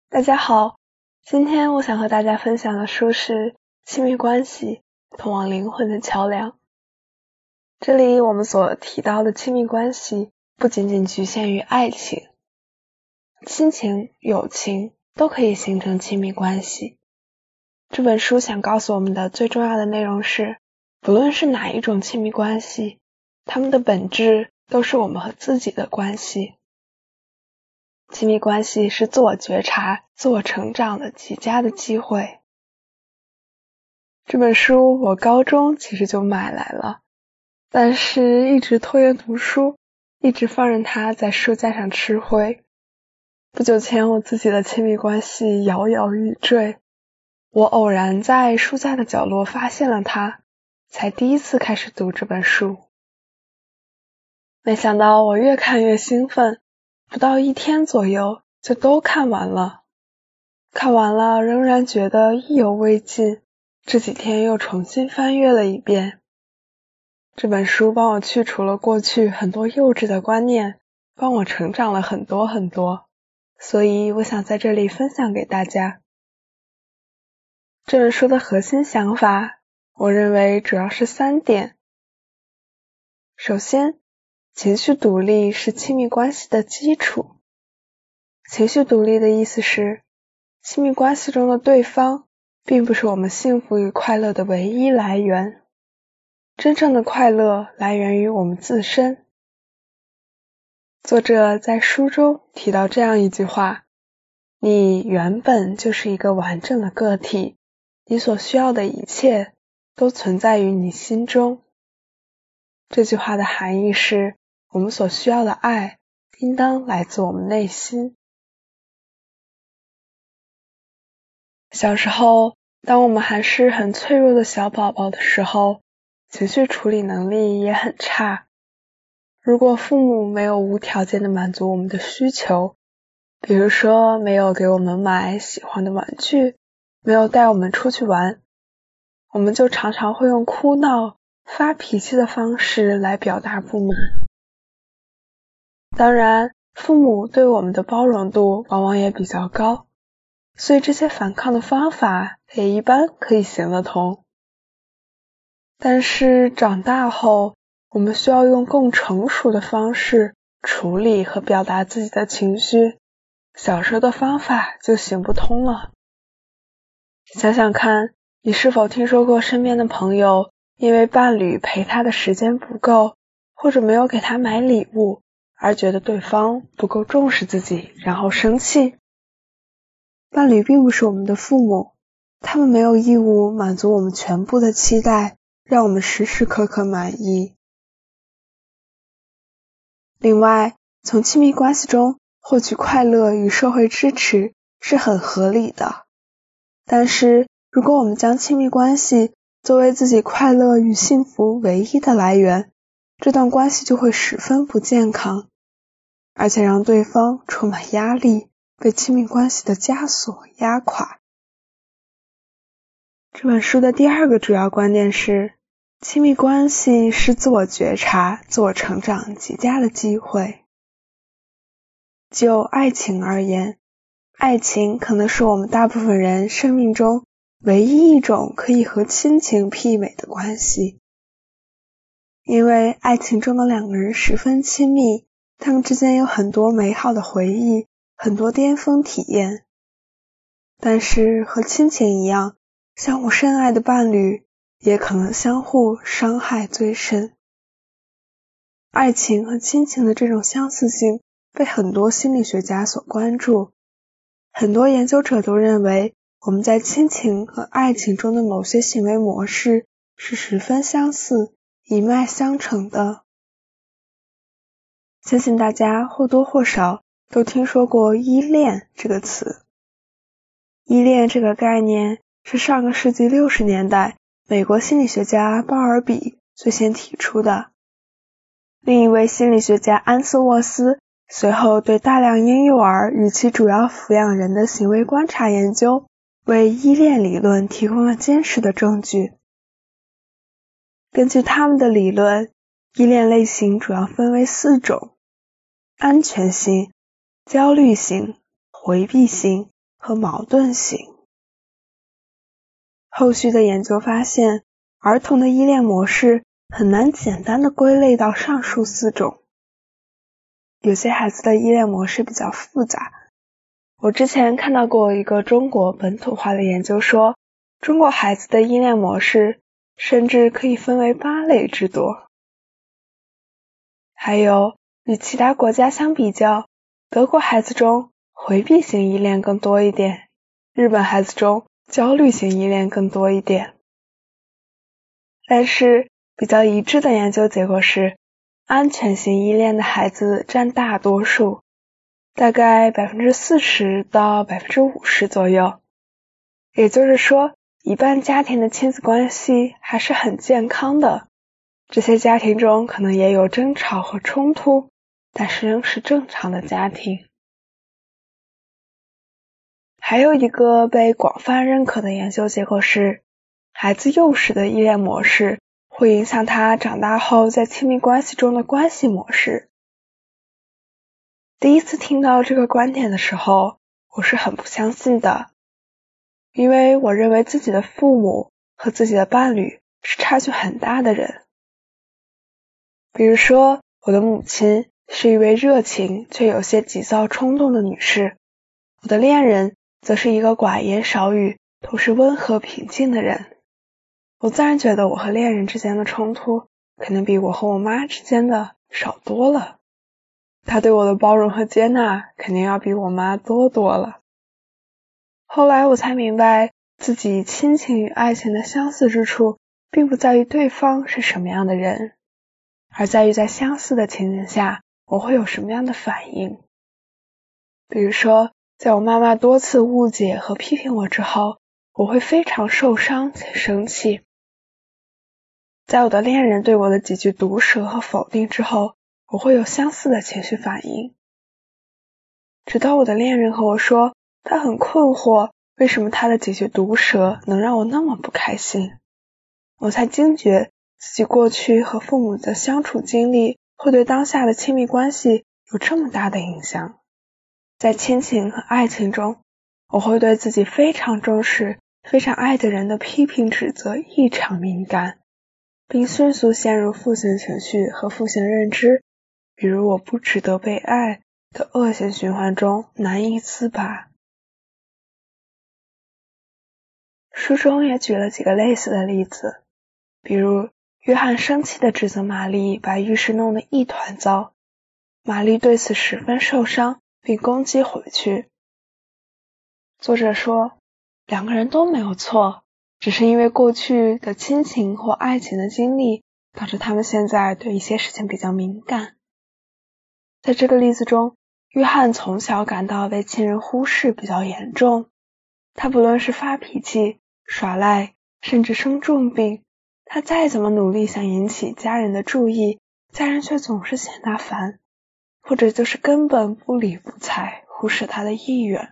大家好，今天我想和大家分享的书是《亲密关系：通往灵魂的桥梁》。这里我们所提到的亲密关系不仅仅局限于爱情，亲情、友情都可以形成亲密关系。这本书想告诉我们的最重要的内容是，不论是哪一种亲密关系，它们的本质都是我们和自己的关系。亲密关系是自我觉察、自我成长的极佳的机会。这本书我高中其实就买来了，但是一直拖延读书，一直放任它在书架上吃灰。不久前我自己的亲密关系摇摇欲坠，我偶然在书架的角落发现了它，才第一次开始读这本书。没想到我越看越兴奋，不到1天左右就都看完了。看完了仍然觉得意犹未尽，这几天又重新翻阅了一遍。这本书帮我去除了过去很多幼稚的观念，帮我成长了很多很多，所以我想在这里分享给大家。这本书的核心想法，我认为主要是3点。首先，情绪独立是亲密关系的基础。情绪独立的意思是，亲密关系中的对方并不是我们幸福与快乐的唯一来源，真正的快乐来源于我们自身。作者在书中提到这样一句话：你原本就是一个完整的个体，你所需要的一切都存在于你心中。这句话的含义是，我们所需要的爱应当来自我们内心。小时候，当我们还是很脆弱的小宝宝的时候，情绪处理能力也很差。如果父母没有无条件的满足我们的需求，比如说没有给我们买喜欢的玩具，没有带我们出去玩，我们就常常会用哭闹、发脾气的方式来表达不满。当然，父母对我们的包容度往往也比较高，所以这些反抗的方法也一般可以行得通。但是长大后，我们需要用更成熟的方式处理和表达自己的情绪，小时候的方法就行不通了。想想看，你是否听说过身边的朋友因为伴侣陪他的时间不够，或者没有给他买礼物，而觉得对方不够重视自己，然后生气？伴侣并不是我们的父母，他们没有义务满足我们全部的期待，让我们时时刻刻满意。另外，从亲密关系中获取快乐与社会支持是很合理的。但是，如果我们将亲密关系作为自己快乐与幸福唯一的来源，这段关系就会十分不健康，而且让对方充满压力，被亲密关系的枷锁压垮。这本书的第2个主要观点是，亲密关系是自我觉察、自我成长极佳的机会。就爱情而言，爱情可能是我们大部分人生命中唯一一种可以和亲情媲美的关系。因为爱情中的2个人十分亲密，他们之间有很多美好的回忆，很多巅峰体验。但是和亲情一样，相互深爱的伴侣也可能相互伤害最深。爱情和亲情的这种相似性被很多心理学家所关注，很多研究者都认为我们在亲情和爱情中的某些行为模式是十分相似、一脉相承的。相信大家或多或少都听说过依恋这个词。依恋这个概念是上个世纪60年代美国心理学家鲍尔比最先提出的。另一位心理学家安斯沃斯随后对大量婴幼儿与其主要抚养人的行为观察研究，为依恋理论提供了坚实的证据。根据他们的理论，依恋类型主要分为4种：安全型、焦虑型、回避型和矛盾型。后续的研究发现，儿童的依恋模式很难简单的归类到上述4种。有些孩子的依恋模式比较复杂。我之前看到过一个中国本土化的研究说，中国孩子的依恋模式甚至可以分为8类之多。还有，与其他国家相比较，德国孩子中回避型依恋更多一点，日本孩子中焦虑型依恋更多一点。但是比较一致的研究结果是，安全型依恋的孩子占大多数，大概 40% 到 50% 左右。也就是说，一半家庭的亲子关系还是很健康的，这些家庭中可能也有争吵和冲突，但是仍是正常的家庭。还有一个被广泛认可的研究结果是，孩子幼时的依恋模式会影响他长大后在亲密关系中的关系模式。第一次听到这个观点的时候，我是很不相信的，因为我认为自己的父母和自己的伴侣是差距很大的人。比如说，我的母亲是一位热情却有些急躁冲动的女士，我的恋人则是一个寡言少语，同时温和平静的人。我自然觉得我和恋人之间的冲突肯定比我和我妈之间的少多了。他对我的包容和接纳肯定要比我妈多了。后来我才明白，自己亲情与爱情的相似之处，并不在于对方是什么样的人，而在于在相似的情景下，我会有什么样的反应。比如说，在我妈妈多次误解和批评我之后，我会非常受伤且生气。在我的恋人对我的几句毒舌和否定之后，我会有相似的情绪反应。直到我的恋人和我说，他很困惑，为什么他的几句毒舌能让我那么不开心，我才惊觉自己过去和父母的相处经历会对当下的亲密关系有这么大的影响。在亲情和爱情中，我会对自己非常重视、非常爱的人的批评指责异常敏感，并迅速陷入负性情绪和负性认知，比如我不值得被爱的恶性循环中难以自拔。书中也举了几个类似的例子，比如约翰生气地指责玛丽把浴室弄得一团糟，玛丽对此十分受伤，并攻击回去。作者说，两个人都没有错，只是因为过去的亲情或爱情的经历，导致他们现在对一些事情比较敏感。在这个例子中，约翰从小感到被亲人忽视比较严重，他不论是发脾气、耍赖，甚至生重病，他再怎么努力想引起家人的注意，家人却总是嫌他烦，或者就是根本不理不睬，忽视他的意愿。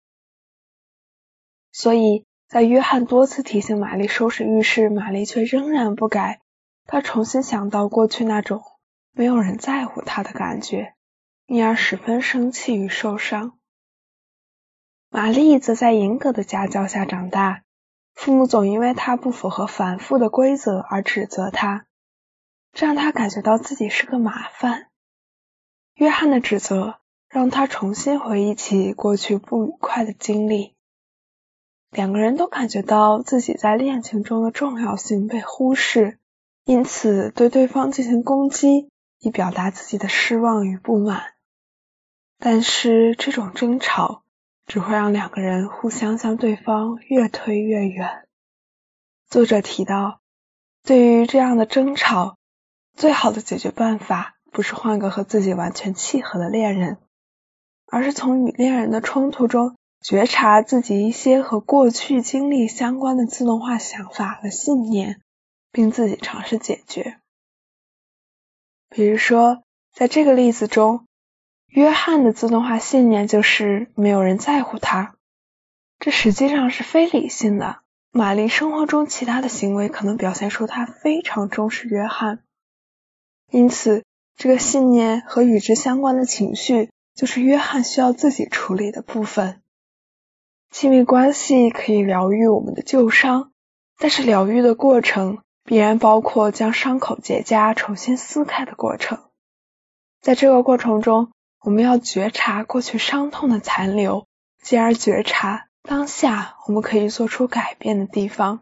所以在约翰多次提醒玛丽收拾浴室，玛丽却仍然不改，他重新想到过去那种没有人在乎他的感觉，因而十分生气与受伤。玛丽则在严格的家教下长大，父母总因为她不符合繁复的规则而指责她，这让她感觉到自己是个麻烦。约翰的指责让她重新回忆起过去不愉快的经历，两个人都感觉到自己在恋情中的重要性被忽视，因此对对方进行攻击，以表达自己的失望与不满。但是这种争吵只会让两个人互相向对方越推越远。作者提到，对于这样的争吵，最好的解决办法不是换个和自己完全契合的恋人，而是从与恋人的冲突中觉察自己一些和过去经历相关的自动化想法和信念，并自己尝试解决。比如说，在这个例子中，约翰的自动化信念就是没有人在乎他，这实际上是非理性的。玛丽生活中其他的行为可能表现出她非常重视约翰，因此这个信念和与之相关的情绪就是约翰需要自己处理的部分。 亲密关系可以疗愈我们的旧伤，但是疗愈的过程必然包括将伤口结痂重新撕开的过程。在这个过程中，我们要觉察过去伤痛的残留，进而觉察当下我们可以做出改变的地方。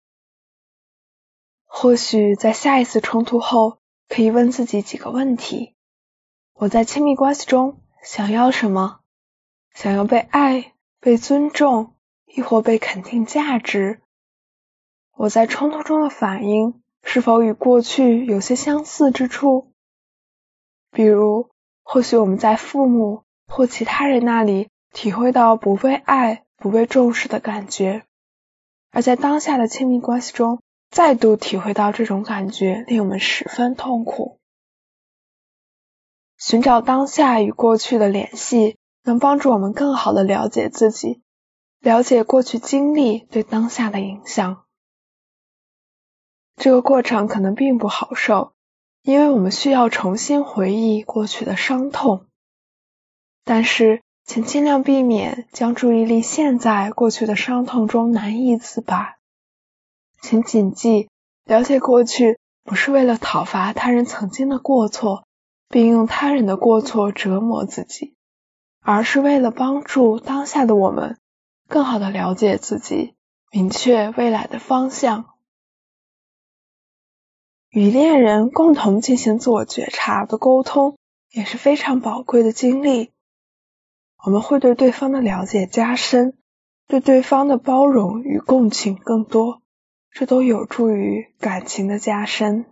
或许在下一次冲突后，可以问自己几个问题：我在亲密关系中想要什么？想要被爱、被尊重，亦或被肯定价值？我在冲突中的反应是否与过去有些相似之处？比如，或许我们在父母或其他人那里体会到不被爱、不被重视的感觉，而在当下的亲密关系中再度体会到这种感觉，令我们十分痛苦。寻找当下与过去的联系，能帮助我们更好地了解自己，了解过去经历对当下的影响。这个过程可能并不好受，因为我们需要重新回忆过去的伤痛。但是，请尽量避免将注意力陷在过去的伤痛中难以自拔。请谨记，了解过去不是为了讨伐他人曾经的过错，并用他人的过错折磨自己，而是为了帮助当下的我们更好地了解自己，明确未来的方向。与恋人共同进行自我觉察的沟通也是非常宝贵的经历。我们会对对方的了解加深，对对方的包容与共情更多，这都有助于感情的加深。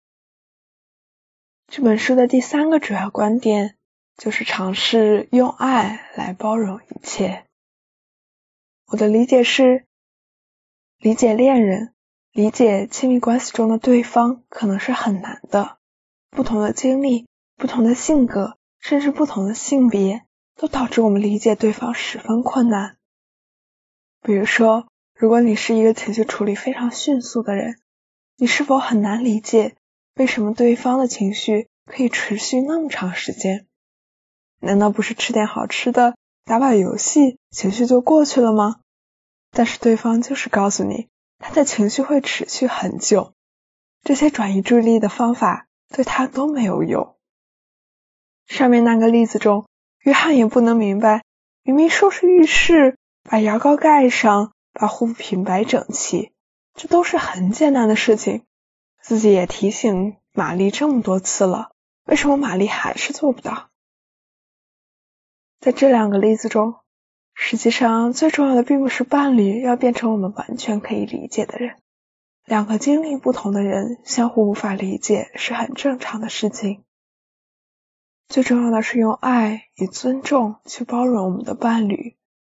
这本书的第3个主要观点就是尝试用爱来包容一切。我的理解是，理解恋人，理解亲密关系中的对方可能是很难的，不同的经历、不同的性格，甚至不同的性别，都导致我们理解对方十分困难。比如说，如果你是一个情绪处理非常迅速的人，你是否很难理解为什么对方的情绪可以持续那么长时间？难道不是吃点好吃的，打把游戏，情绪就过去了吗？但是对方就是告诉你，他的情绪会持续很久，这些转移注意力的方法对他都没有用。上面那个例子中，约翰也不能明白，明明收拾浴室，把牙膏盖上，把护肤品摆整齐，这都是很简单的事情，自己也提醒玛丽这么多次了，为什么玛丽还是做不到？在这2个例子中，实际上最重要的并不是伴侣要变成我们完全可以理解的人，2个经历不同的人相互无法理解是很正常的事情。最重要的是用爱与尊重去包容我们的伴侣。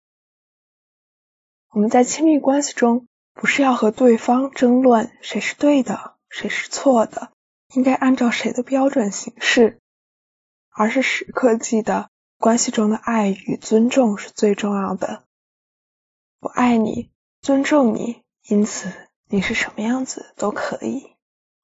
我们在亲密关系中不是要和对方争论谁是对的，谁是错的，应该按照谁的标准行事，而是时刻记得关系中的爱与尊重是最重要的。我爱你，尊重你，因此你是什么样子都可以。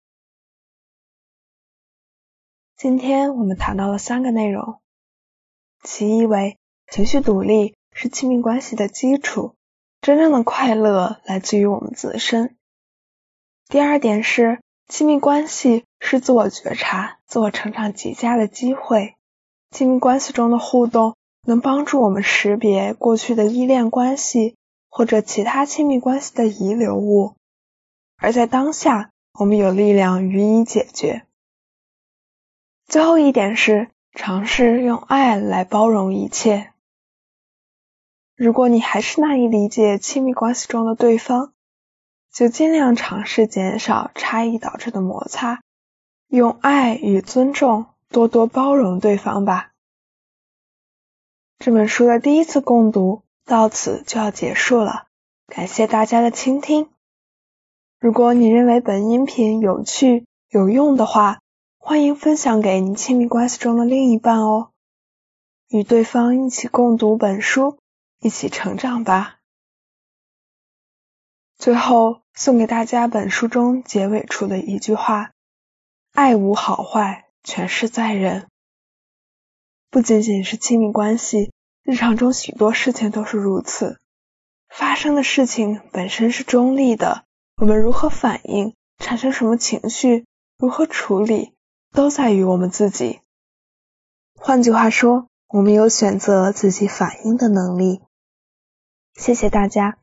今天我们谈到了3个内容，其一为情绪独立是亲密关系的基础，真正的快乐来自于我们自身。第2点是亲密关系是自我觉察、自我成长极佳的机会。亲密关系中的互动能帮助我们识别过去的依恋关系或者其他亲密关系的遗留物，而在当下我们有力量予以解决。最后一点是尝试用爱来包容一切。如果你还是难以理解亲密关系中的对方，就尽量尝试减少差异导致的摩擦，用爱与尊重多多包容对方吧。这本书的第1次共读到此就要结束了，感谢大家的倾听。如果你认为本音频有趣有用的话，欢迎分享给你亲密关系中的另一半哦，与对方一起共读本书，一起成长吧。最后送给大家本书中结尾处的一句话：爱无好坏，全是在人。不仅仅是亲密关系，日常中许多事情都是如此。 发生的事情本身是中立的，我们如何反应，产生什么情绪，如何处理，都在于我们自己。换句话说，我们有选择自己反应的能力。谢谢大家。